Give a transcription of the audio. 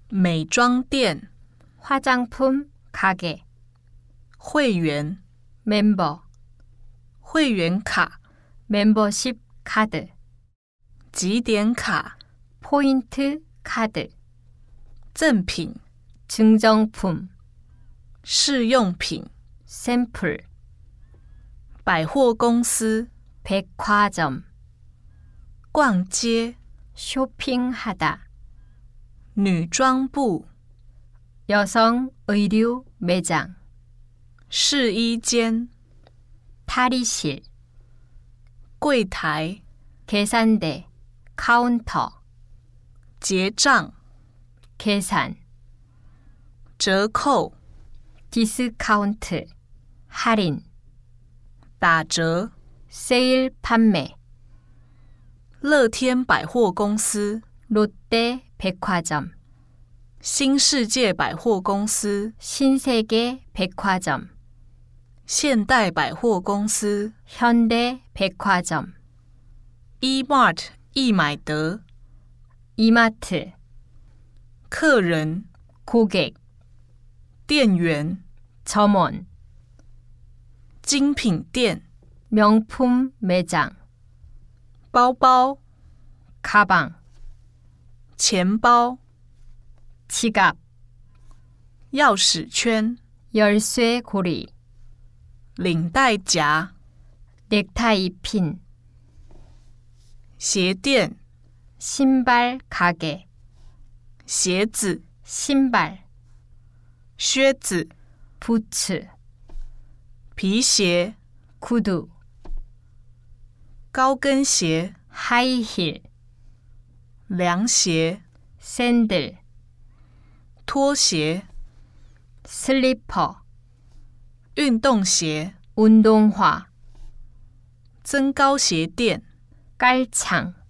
美妆店 화장품 가게, 会员 멤버, 会员卡 멤버십 카드, 集点卡 포인트 카드, 赠品 증정품, 试用品 샘플, 百货公司 백화점, 逛街 쇼핑하다, 女装部 여성 의류 매장, 试衣间 탈의실, 柜台 계산대, 카운터, 结账 계산, 折扣 디스카운트, 할인, 打折 세일 판매, 乐天百货公司 롯데 백화점, 新世界百货公司 신세계 백화점, 现代百货公司 현대 백화점, E-Mart 易买得 이마트, 客人 고객, 店员 점원, 精品店 명품 매장, 包包 가방, 钱包 지갑, 钥匙圈 열쇠고리, 领带夹 넥타이 핀, 鞋店 신발 가게, 鞋子 신발, 靴子 부츠, 皮鞋 구두, 高跟鞋 하이힐, 凉鞋 샌들, 拖鞋 슬리퍼, 运动鞋 운동화, 增高鞋垫 깔창,